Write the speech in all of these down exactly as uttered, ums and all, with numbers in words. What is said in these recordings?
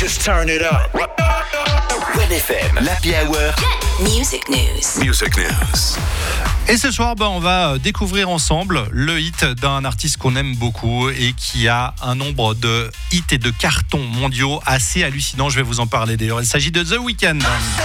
Just turn it up. Red F M, l'Happy Hour. Music News. Music News. Et ce soir, ben, on va découvrir ensemble le hit d'un artiste qu'on aime beaucoup et qui a un nombre de hits et de cartons mondiaux assez hallucinants. Je vais vous en parler d'ailleurs. Il s'agit de The Weeknd.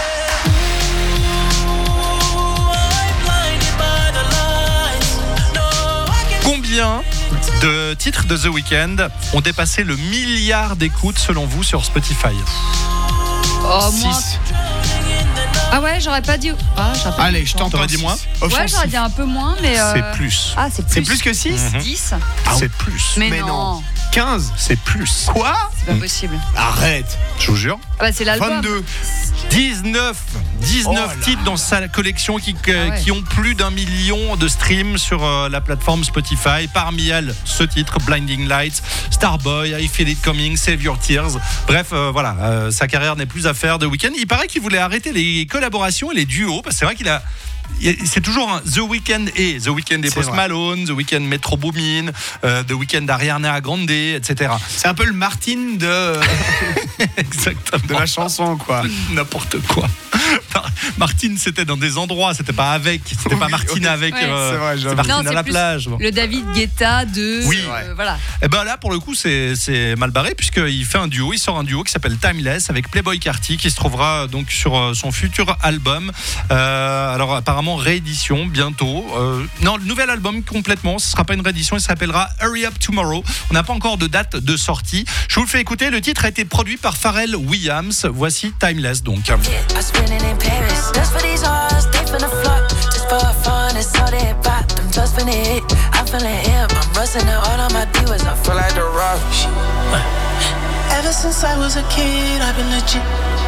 Combien de titres de The Weeknd ont dépassé le milliard d'écoutes selon vous sur Spotify ? Oh, moi. Ah ouais, j'aurais pas dit. Ah, j'aurais pas Allez, dit je autant. t'entends. T'aurais dit moins ? Ouais, j'aurais dit un peu moins, mais. Euh... C'est plus. Ah, c'est plus. C'est plus que six Mhm. dix C'est plus. Mais, Mais non, non. quinze C'est plus. Quoi c'est pas possible. Arrête. Je vous jure. Ah bah, c'est l'album. vingt-deux dix-neuf, dix-neuf Oh là titres dans sa collection qui, euh, Ah ouais. qui ont plus d'un million de streams sur euh, la plateforme Spotify. Parmi elles, ce titre, Blinding Lights, Starboy, I Feel It Coming, Save Your Tears. Bref, euh, voilà, euh, sa carrière n'est plus à faire de Weeknd. Il paraît qu'il voulait arrêter les collaborations et les duos, parce que c'est vrai qu'il a... C'est toujours un The Weeknd et The Weeknd et C'est Post vrai. Malone, The Weeknd Metro Boomin, euh, The Weeknd Ariana Grande, et cetera. C'est un peu le Martin de, Exactement. de la chanson, quoi. N'importe quoi. Martine, c'était dans des endroits, c'était pas avec, c'était pas Oui, Martine oui. avec, Ouais. euh, C'est vrai, c'est j'avoue. Martine Non, à c'est la plus plage. Bon. Le David Guetta de. Oui. euh, voilà. Et ben là, pour le coup, c'est, c'est mal barré puisqu'il fait un duo, il sort un duo qui s'appelle Timeless avec Playboi Carti qui se trouvera donc sur euh, son futur album. Euh, alors apparemment réédition bientôt. Euh, non, le nouvel album complètement, ce sera pas une réédition, il s'appellera Hurry Up Tomorrow. On n'a pas encore de date de sortie. Je vous le fais écouter. Le titre a été produit par Pharrell Williams. Voici Timeless donc. I spend it in Paris. Just for these hoes, they finna flop. Just for fun, it's all they pop. Them just finna hit. I'm feeling hip. I'm rusting it all on my divas. I feel like the rock. Ever since I was a kid, I've been legit.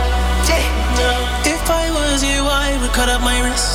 If I was you, I would cut up my wrist.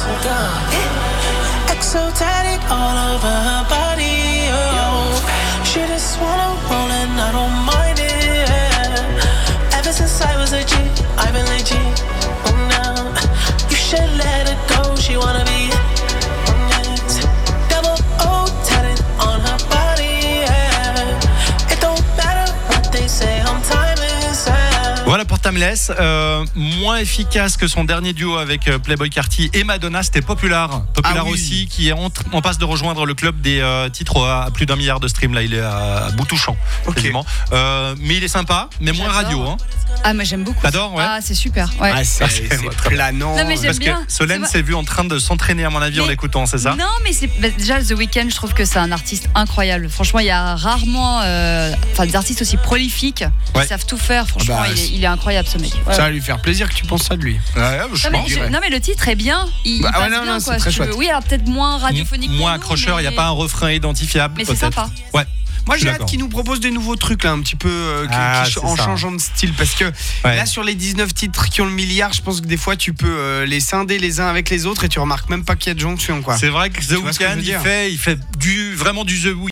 Exotic all over her body. Oh, she just wanna roll and I don't mind it. Ever since I was a G, I've been legit. Oh, no, you should let her go. She wanna be yes. Double O tatted on her body. Yeah. It don't matter what they say. I'm timeless. Yeah. Voilà pour Timeless, euh, moins efficace que son dernier duo avec euh, Playboi Carti et Madonna, c'était Popular. Popular Ah oui. aussi, qui est en, en passe de rejoindre le club des euh, titres à plus d'un milliard de streams. Là, il est à, à bout touchant, Ok. quasiment. Euh, mais il est sympa, mais moins J'adore. radio. Hein. Ah, moi j'aime beaucoup. T'adores, ouais. Ah, c'est super. Ouais. Ah, c'est, Ah, c'est- c'est ouais, très planant. Non, mais j'aime Parce bien. que Solène C'est s'est vue en train de s'entraîner, à mon avis, en Mais- l'écoutant, c'est ça ? Non, mais c'est bah, déjà The Weeknd. Je trouve que c'est un artiste incroyable. Franchement, il y a rarement, euh, enfin, des artistes aussi prolifiques qui Ouais. savent tout faire. Franchement, Bah, il, est, il est incroyable ce mec. Ouais. Ça va lui faire plaisir que tu penses ça de lui. Ouais, je Non mais, pense. je- non mais le titre est bien, il, Bah, il passe ouais, non, bien non, c'est quoi. très si tu veux. chouette. Oui, alors peut-être moins radiophonique. pour Moins nous, accrocheur, il n'y a mais- pas un refrain identifiable. Mais c'est peut-être. sympa. Ouais. Moi, Je suis j'ai hâte d'accord. qu'ils nous proposent des nouveaux trucs là, un petit peu euh, qui- Ah, qui- c'est en ça. changeant de style, parce que Ouais. là sur les dix-neuf titres qui ont le milliard, je pense que des fois tu peux euh, les scinder les uns avec les autres et tu remarques même pas qu'il y a de jonction, quoi. C'est vrai que The Tu vois ce que je Weeknd, veux il dire fait, il fait du, vraiment du The